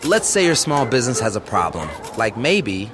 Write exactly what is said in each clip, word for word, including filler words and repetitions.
Let's say your small business has a problem, like maybe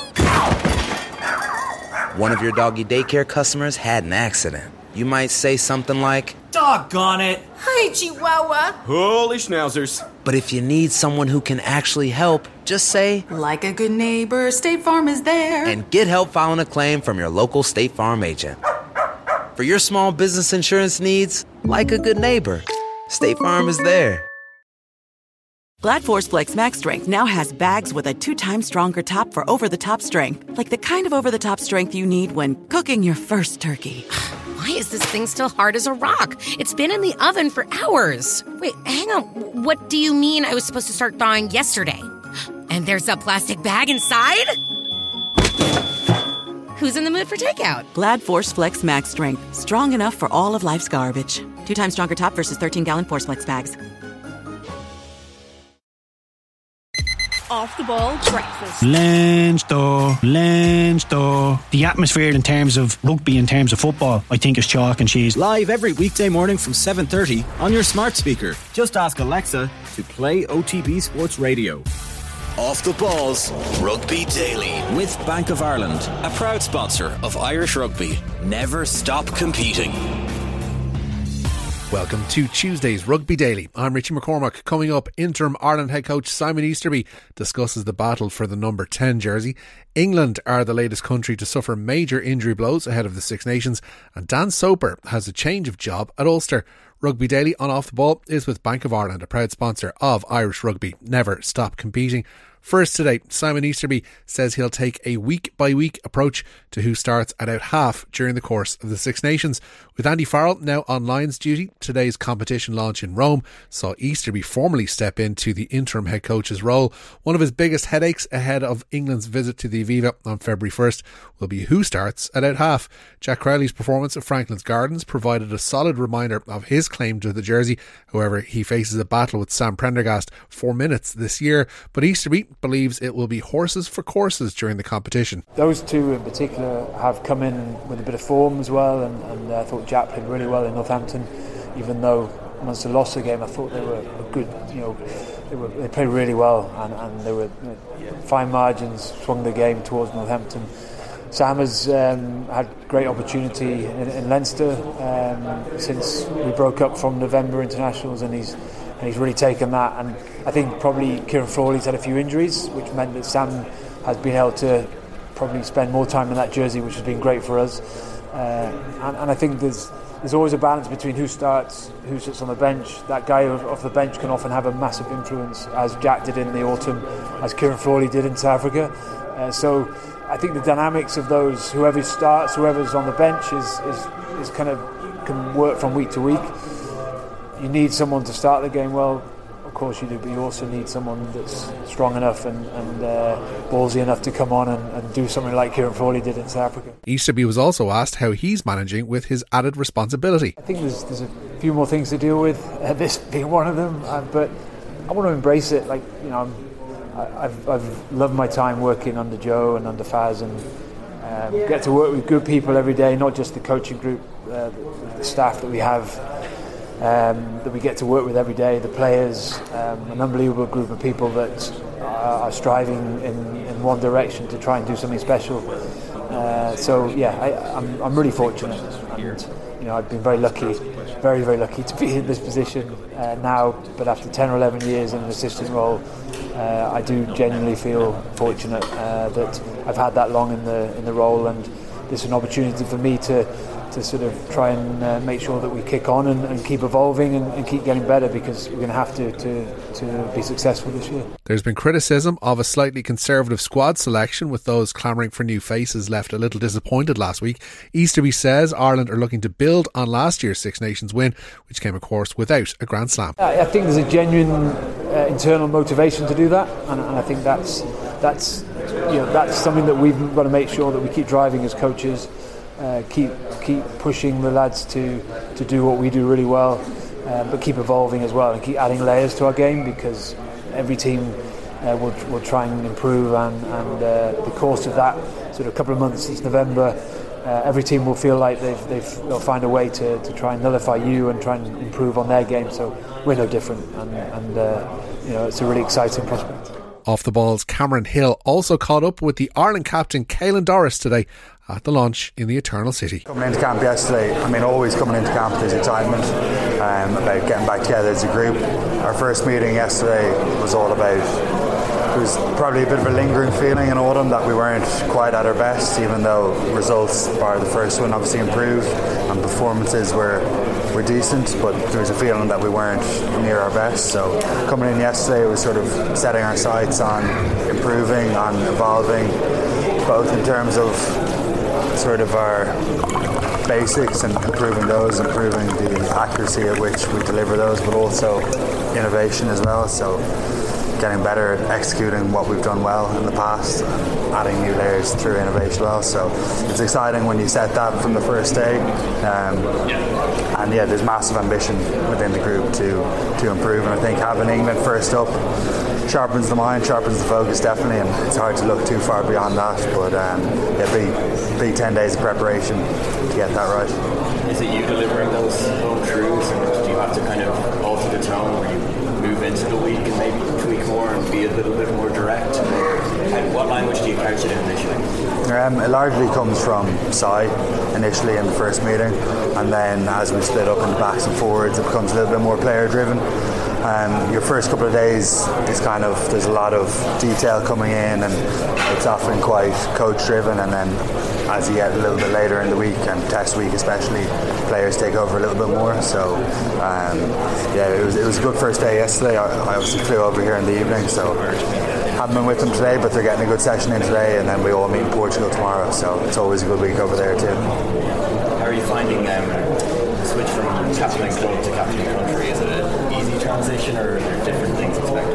one of your doggy daycare customers had an accident. You might say something like, "Doggone it! Hi, Chihuahua!" Holy schnauzers. But if you need someone who can actually help, just say, "Like a good neighbor, State Farm is there." And get help filing a claim from your local State Farm agent. For your small business insurance needs, like a good neighbor, State Farm is there. Glad Force Flex Max Strength now has bags with a two times stronger top for over-the-top strength. Like the kind of over-the-top strength you need when cooking your first turkey. Why is this thing still hard as a rock? It's been in the oven for hours. Wait, hang on. What do you mean I was supposed to start thawing yesterday? And there's a plastic bag inside? Who's in the mood for takeout? Glad Force Flex Max Strength. Strong enough for all of life's garbage. Two times stronger top versus thirteen-gallon Force Flex bags. Off the ball breakfast. Leinster, Leinster. The atmosphere in terms of rugby, in terms of football, I think is chalk and cheese. Live every weekday morning from seven thirty on your smart speaker. Just ask Alexa to play O T B Sports Radio. Off the Balls Rugby Daily with Bank of Ireland, a proud sponsor of Irish Rugby. Never stop competing. Welcome to Tuesday's Rugby Daily. I'm Richie McCormack. Coming up, interim Ireland head coach Simon Easterby discusses the battle for the number ten jersey. England are the latest country to suffer major injury blows ahead of the Six Nations, and Dan Soper has a change of job at Ulster. Rugby Daily on Off the Ball is with Bank of Ireland, a proud sponsor of Irish Rugby. Never stop competing. First today, Simon Easterby says he'll take a week-by-week approach to who starts at out half during the course of the Six Nations. With Andy Farrell now on Lions duty, today's competition launch in Rome saw Easterby formally step into the interim head coach's role. One of his biggest headaches ahead of England's visit to the Aviva on February first will be who starts at out half. Jack Crowley's performance at Franklin's Gardens provided a solid reminder of his claim to the jersey. However, he faces a battle with Sam Prendergast for minutes this year, but Easterby believes it will be horses for courses during the competition. Those two in particular have come in with a bit of form as well, and, and I thought Jack played really well in Northampton, even though once they lost the game I thought they were good, you know, they, were, they played really well, and, and they were you know, fine margins, swung the game towards Northampton. Sam has um, had great opportunity in, in Leinster um, since we broke up from November internationals, and he's and he's really taken that. And I think probably Kieran Frawley's had a few injuries, which meant that Sam has been able to probably spend more time in that jersey, which has been great for us. Uh, and, and I think there's there's always a balance between who starts, who sits on the bench. That guy off the bench can often have a massive influence, as Jack did in the autumn, as Kieran Frawley did in South Africa. Uh, so I think the dynamics of those, whoever starts, whoever's on the bench, is, is is kind of can work from week to week. You need someone to start the game well, of course you do, but you also need someone that's strong enough and, and uh, ballsy enough to come on and, and do something like Kieran Frawley did in South Africa. Easterby was also asked how he's managing with his added responsibility. I think there's there's a few more things to deal with, uh, this being one of them, uh, but I want to embrace it. Like, you know, I'm, I've, I've loved my time working under Joe and under Faz, and um, get to work with good people every day, not just the coaching group, uh, the, the staff that we have, um, that we get to work with every day, the players, um, an unbelievable group of people that are, are striving in, in one direction to try and do something special. Uh, so yeah, I, I'm, I'm really fortunate, and you know, I've been very lucky, very very lucky to be in this position uh, now. But after ten or eleven years in an assistant role, uh, I do genuinely feel fortunate uh, that I've had that long in the in the role, and this is an opportunity for me to to sort of try and uh, make sure that we kick on and, and keep evolving and, and keep getting better, because we're going to have to, to to be successful this year. There's been criticism of a slightly conservative squad selection, with those clamouring for new faces left a little disappointed last week. Easterby says Ireland are looking to build on last year's Six Nations win, which came of course without a Grand Slam. I think there's a genuine uh, internal motivation to do that, and, and I think that's that's you know that's something that we've got to make sure that we keep driving as coaches. Uh, keep keep pushing the lads to, to do what we do really well, uh, but keep evolving as well, and keep adding layers to our game, because every team uh, will will try and improve, and, and uh, the course of that sort of couple of months since November, uh, every team will feel like they've, they've they'll find a way to, to try and nullify you and try and improve on their game. So we're no different, and, and uh, you know, it's a really exciting prospect. Off the ball's Cameron Hill also caught up with the Ireland captain Caelan Doris today at the launch in the Eternal City. Coming into camp yesterday, I mean, always coming into camp there's excitement um, about getting back together as a group. Our first meeting yesterday was all about, there was probably a bit of a lingering feeling in autumn that we weren't quite at our best, even though results bar the first one obviously improved and performances were were decent, but there was a feeling that we weren't near our best. So coming in yesterday, it was sort of setting our sights on improving, on evolving, both in terms of sort of our basics and improving those, improving the accuracy at which we deliver those, but also innovation as well. So getting better at executing what we've done well in the past, adding new layers through innovation as well. So it's exciting when you set that from the first day. Um, and yeah, there's massive ambition within the group to to improve. And I think having England first up sharpens the mind, sharpens the focus definitely, and it's hard to look too far beyond that. But um, yeah, be, be ten days of preparation to get that right. Is it you delivering those home truths, and do you have to kind of alter the tone where you move into the week and maybe tweak more and be a little bit more direct? And what language do you couch it in initially? Um, it largely comes from Si initially in the first meeting, and then as we split up into backs and forwards, it becomes a little bit more player driven. Um, your first couple of days is kind of, there's a lot of detail coming in, and it's often quite coach driven, and then as you get a little bit later in the week, and test week especially, players take over a little bit more. So um, yeah, it was it was a good first day yesterday. I, I obviously flew over here in the evening, so haven't been with them today, but they're getting a good session in today, and then we all meet in Portugal tomorrow, so it's always a good week over there too. How are you finding um, the switch from captaining club to captaining country? Is it an easy transition, or are there different things expected?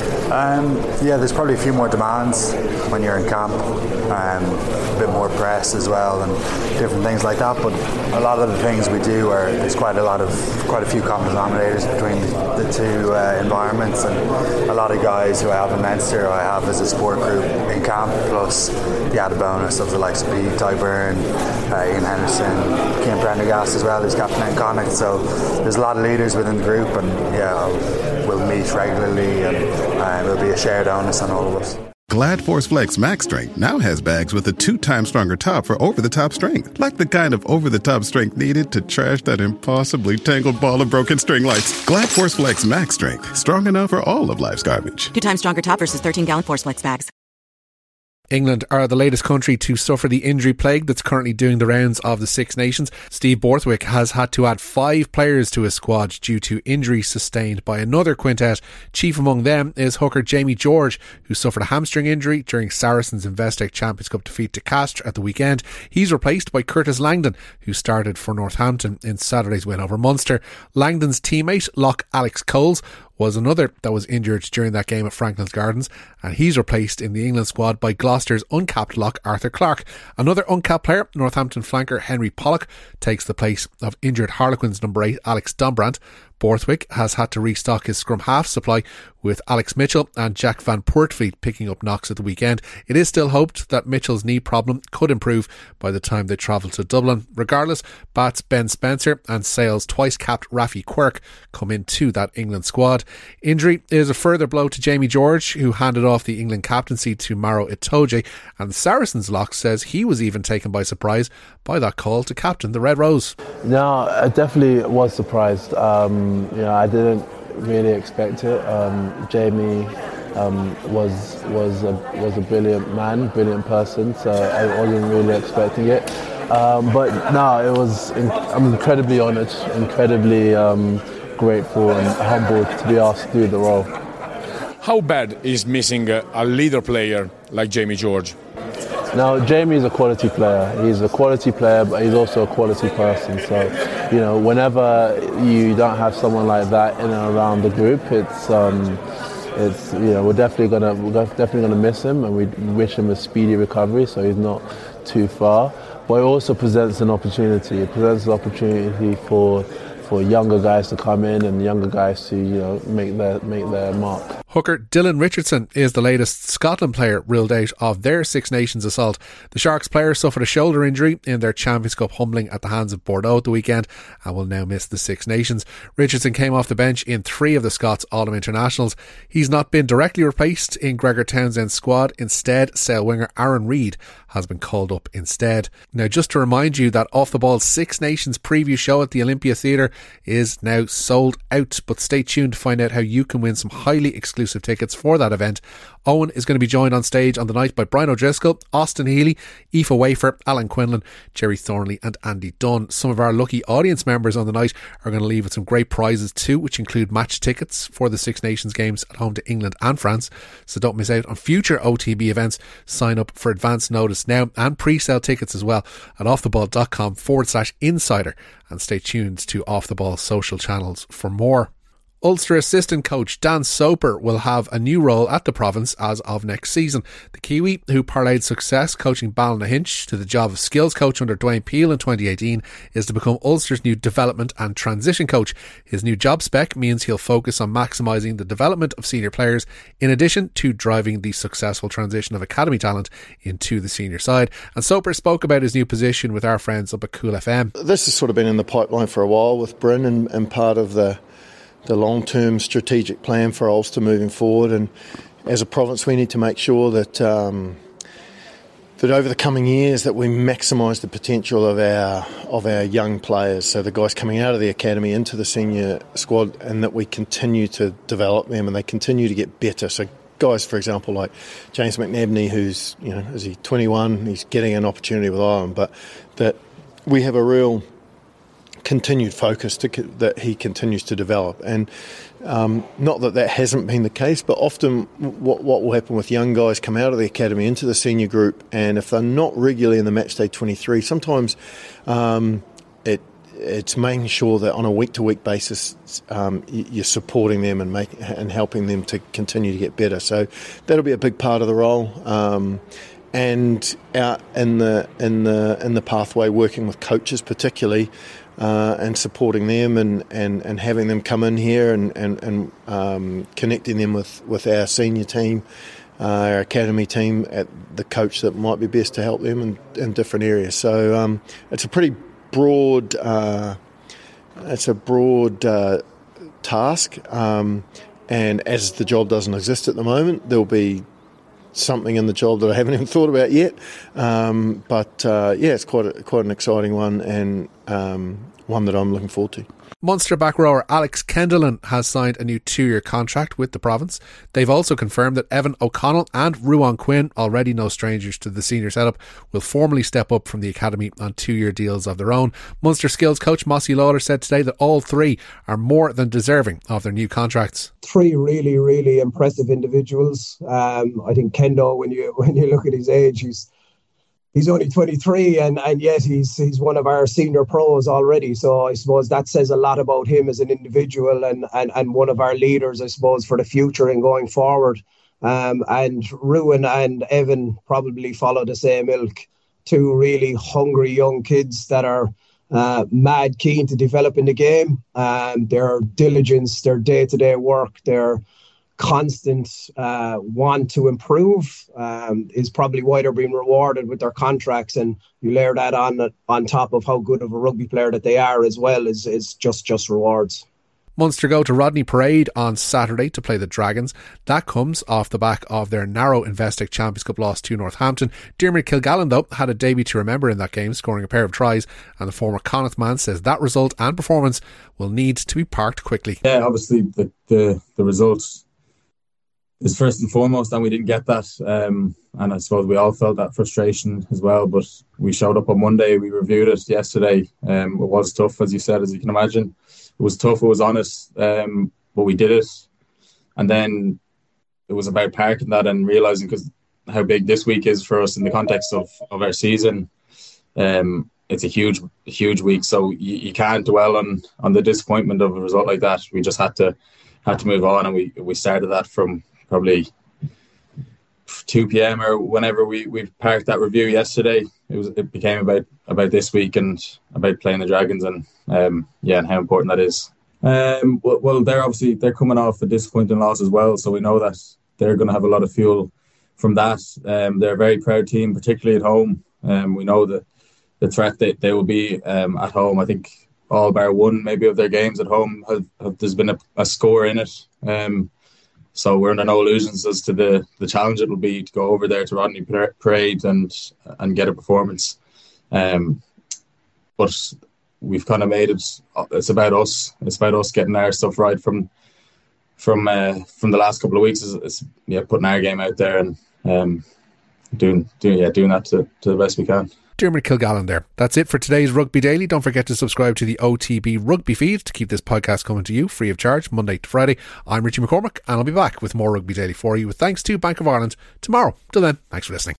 Um, yeah, there's probably a few more demands when you're in camp, um, a bit more press as well, and different things like that. But a lot of the things we do are there's quite a lot of quite a few common denominators between the two uh, environments, and a lot of guys who I have in Leinster, I have as a support group in camp, plus the added bonus of the likes of Pete Tyburn, uh, Ian Henderson, Cian Prendergast as well, who's captain in Connacht. So there's a lot of leaders within the group, and yeah, I'll, we'll meet regularly, and uh, it'll be a shared onus on all of us. Glad Force Flex Max Strength now has bags with a two times stronger top for over-the-top strength. Like the kind of over-the-top strength needed to trash that impossibly tangled ball of broken string lights. Glad Force Flex Max Strength. Strong enough for all of life's garbage. Two times stronger top versus thirteen gallon Force Flex bags. England are the latest country to suffer the injury plague that's currently doing the rounds of the Six Nations. Steve Borthwick has had to add five players to his squad due to injuries sustained by another quintet. Chief among them is hooker Jamie George, who suffered a hamstring injury during Saracens' Investec Champions Cup defeat to Castres at the weekend. He's replaced by Curtis Langdon, who started for Northampton in Saturday's win over Munster. Langdon's teammate, lock Alex Coles, was another that was injured during that game at Franklin's Gardens, and he's replaced in the England squad by Gloucester's uncapped lock Arthur Clarke. Another uncapped player, Northampton flanker Henry Pollock, takes the place of injured Harlequins number eight Alex Dombrandt. Borthwick has had to restock his scrum half supply with Alex Mitchell and Jack Van Poortvliet picking up knocks at the weekend. It is still hoped that Mitchell's knee problem could improve by the time they travel to Dublin. Regardless, Bats Ben Spencer and Sale's twice-capped Rafi Quirk come into that England squad. Injury is a further blow to Jamie George, who handed off the England captaincy to Maro Itoje, and the Saracens lock says he was even taken by surprise by that call to captain the Red Rose. No, I definitely was surprised. Um, you know, I didn't really expect it. Um, Jamie um, was was a was a brilliant man, brilliant person. So I wasn't really expecting it. Um, but no, it was. I'm incredibly honoured, incredibly um, grateful and humbled to be asked to do the role. How bad is missing a, a leader player like Jamie George? Now, Jamie is a quality player. He's a quality player, but he's also a quality person. So, you know, whenever you don't have someone like that in and around the group, it's, um, it's, you know, we're definitely gonna, we're definitely gonna miss him, and we wish him a speedy recovery, so he's not too far. But it also presents an opportunity. It presents an opportunity for. for younger guys to come in and younger guys to, you know, make their make their mark. Hooker Dylan Richardson is the latest Scotland player ruled out of their Six Nations assault. The Sharks player suffered a shoulder injury in their Champions Cup humbling at the hands of Bordeaux at the weekend and will now miss the Six Nations. Richardson came off the bench in three of the Scots All-Ireland internationals. He's not been directly replaced in Gregor Townsend's squad. Instead, Sale winger Aaron Reid has been called up instead. Now, just to remind you that Off the Ball's Six Nations preview show at the Olympia Theatre is now sold out, but stay tuned to find out how you can win some highly exclusive tickets for that event. Owen is going to be joined on stage on the night by Brian O'Driscoll, Austin Healy, Aoife Wafer, Alan Quinlan, Jerry Thornley and Andy Dunn. Some of our lucky audience members on the night are going to leave with some great prizes too, which include match tickets for the Six Nations games at home to England and France. So don't miss out on future O T B events. Sign up for advance notice now and pre-sale tickets as well at offtheball.com forward slash insider, and stay tuned to Off the Ball social channels for more. Ulster assistant coach Dan Soper will have a new role at the province as of next season. The Kiwi, who parlayed success coaching Ballynahinch to the job of skills coach under Dwayne Peel in twenty eighteen, is to become Ulster's new development and transition coach. His new job spec means he'll focus on maximising the development of senior players in addition to driving the successful transition of academy talent into the senior side. And Soper spoke about his new position with our friends up at Cool F M. This has sort of been in the pipeline for a while with Bryn and, and part of the the long-term strategic plan for Ulster moving forward, and as a province we need to make sure that um, that over the coming years that we maximise the potential of our of our young players, so the guys coming out of the academy into the senior squad, and that we continue to develop them and they continue to get better. So guys, for example, like James McNabney, who's, you know, is he twenty-one, he's getting an opportunity with Ireland, but that we have a real continued focus to, that he continues to develop. And um, not that that hasn't been the case, but often what, what will happen with young guys come out of the academy into the senior group, and if they're not regularly in the matchday twenty-three, sometimes um, it it's making sure that on a week-to-week basis um, you're supporting them and make, and helping them to continue to get better. So that'll be a big part of the role. Um, and out in the in the in the pathway, working with coaches particularly, Uh, and supporting them and, and, and having them come in here and, and, and um, connecting them with, with our senior team, uh, our academy team, at the coach that might be best to help them in, in different areas. So um, it's a pretty broad, uh, it's a broad uh, task. Um, and as the job doesn't exist at the moment, there'll be something in the job that I haven't even thought about yet, um, but uh, yeah, it's quite a, quite an exciting one, and um, one that I'm looking forward to. Munster back rower Alex Kendellen has signed a new two-year contract with the province. They've also confirmed that Evan O'Connell and Ruan Quinn, already no strangers to the senior setup, will formally step up from the academy on two-year deals of their own. Munster skills coach Mossy Lawler said today that all three are more than deserving of their new contracts. Three really, really impressive individuals. Um, I think Kendo, when you when you look at his age, he's He's only twenty-three, and, and yet he's he's one of our senior pros already. So I suppose that says a lot about him as an individual, and, and, and one of our leaders, I suppose, for the future and going forward. Um, and Ruan and Evan probably follow the same ilk. Two really hungry young kids that are uh, mad keen to develop in the game. Um, their diligence, their day-to-day work, their constant uh, want to improve um, is probably why they're being rewarded with their contracts, and you layer that on on top of how good of a rugby player that they are as well, is is just just rewards. Munster go to Rodney Parade on Saturday to play the Dragons. That comes off the back of their narrow Investec Champions Cup loss to Northampton. Diarmuid Kilgallen, though, had a debut to remember in that game, scoring a pair of tries, and the former Connacht man says that result and performance will need to be parked quickly. Yeah, obviously the the, the results is first and foremost, and we didn't get that, um, and I suppose we all felt that frustration as well, but we showed up on Monday, we reviewed it yesterday. Um, it was tough, as you said, as you can imagine. It was tough, it was honest, um, but we did it, and then it was about parking that and realising because how big this week is for us in the context of, of our season. Um, it's a huge huge week, so you, you can't dwell on, on the disappointment of a result like that. We just had to had to move on, and we, we started that from probably two p.m. or whenever we, we parked that review yesterday. It was it became about, about this week and about playing the Dragons, and um, yeah, and how important that is. Um, well, well, they're obviously they're coming off a disappointing loss as well, so we know that they're going to have a lot of fuel from that. Um, they're a very proud team, particularly at home. Um, we know that the threat that they will be um, at home. I think all bar one maybe of their games at home have, have there's been a, a score in it. Um, so we're under no illusions as to the, the challenge it will be to go over there to Rodney Parade and and get a performance. Um, but we've kind of made it. It's about us. It's about us getting our stuff right from from uh, from the last couple of weeks. Is, is yeah, putting our game out there and um, doing doing yeah doing that to, to the best we can. Dermot Kilgallen there. That's it for today's Rugby Daily. Don't forget to subscribe to the O T B Rugby feed to keep this podcast coming to you free of charge Monday to Friday. I'm Richie McCormack and I'll be back with more Rugby Daily for you with thanks to Bank of Ireland tomorrow. Till then, thanks for listening.